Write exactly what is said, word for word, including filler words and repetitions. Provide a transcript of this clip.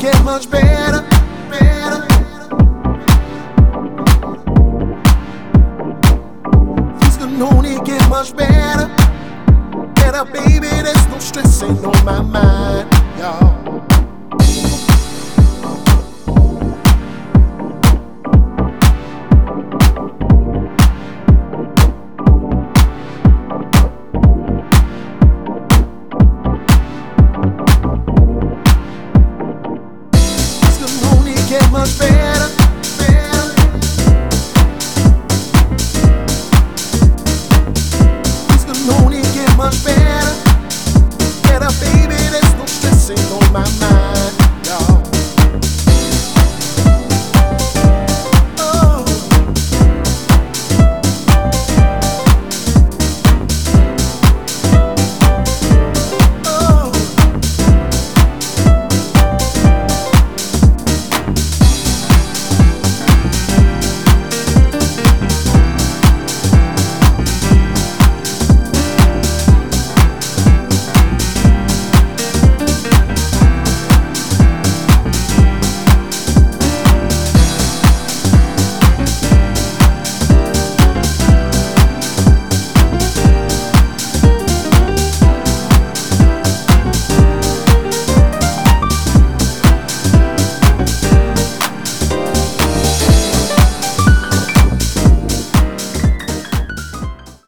get much better, better. Things can only get much better, better, baby. There's no stress ain't on my mind.